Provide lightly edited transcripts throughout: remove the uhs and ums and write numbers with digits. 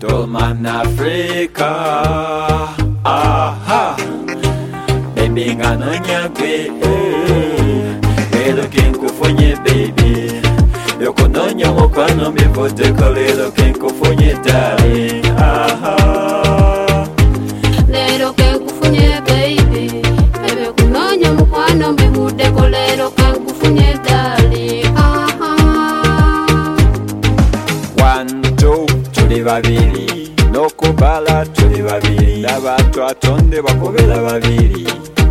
Toman Africa. Aha. Baby nganonya gwe. Lelo kenkufunye baby. Yokononya mokwano mivote ko lelo kenkufunye darling. Aha. Lelo kenkufunye baby. Bebe kunonya mokwano mivude ko lelo kenkufunye darling. Aha. 1, 2, tuli babiri. Nokubala tuli babiri. N'abantu atonde bakobera babiri.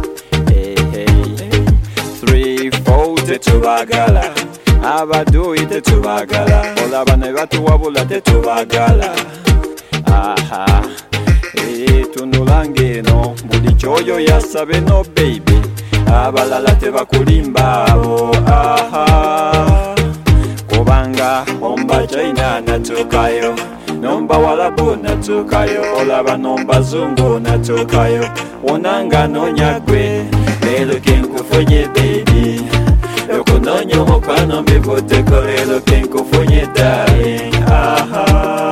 3, 4 tetubagala. Abaduyi tetubagala. Olaba ne batuwabula tetubagala. Aha. Tunulange no buli kyoyo yasabe no baby. Abalala tebakulimba abo. Aha. Kubanga omba China natukayo, nomba Walabu natukayo, olaba nomba Zungu natukayo. Onanga nonyagwe, lelo kenkufunye baby. Yokononya mokwano mivote ko lelo kenkufunye darling. Aha.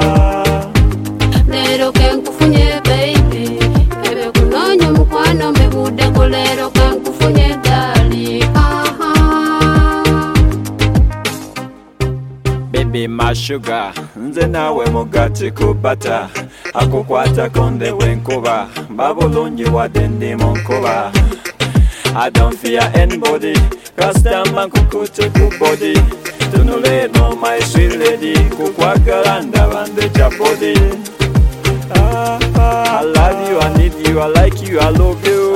Lelo kenkufunye baby. Bebe kunonya mokwano mivude ko lelo kenkufunye darling. Aha. Baby my sugar, nze nawe mugati kubata. Akukwata konde wenkuba, babulungi wadde ndi mu nkuba. I don't fear anybody, customer kukute ku body. Tunule no my sweet lady, kukwagala ndaba ndeja body. I love you, I need you, I like you, I love you.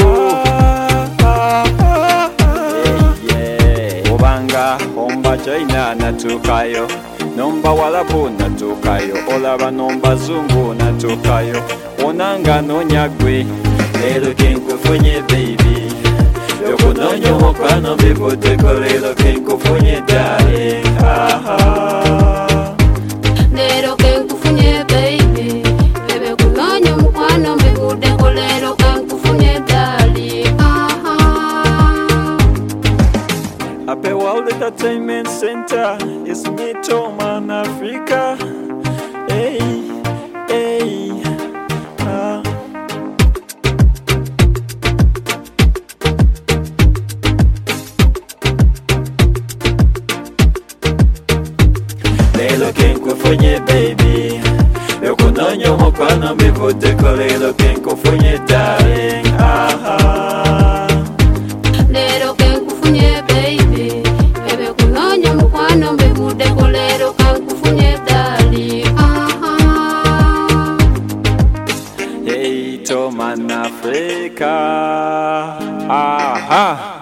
Yeah. Obanga omba China natukayo, nomba Walabu natukayo, olaba nomba Zungu natukayo. Onanga nonyagwe, lelo kenkufunye baby. Yokononya mokwano mivote ko lelo kenkufunye darling. Aha. Lelo kenkufunye baby. Bebe kunonya mokwano mivude ko lelo kenkufunye darling. Aha. Happy World Entertainment Center, it's me Toman Africa. Hey, hey, ah. Lelo kenkufunye baby. Yokononya mokwano mivote ko lelo kenkufunye darling. Aha. Lelo kenkufunye baby. Bebe kunonya mokwano mivude ko lelo kenkufunye darling. Aha. Hey, Toman Africa. Aha.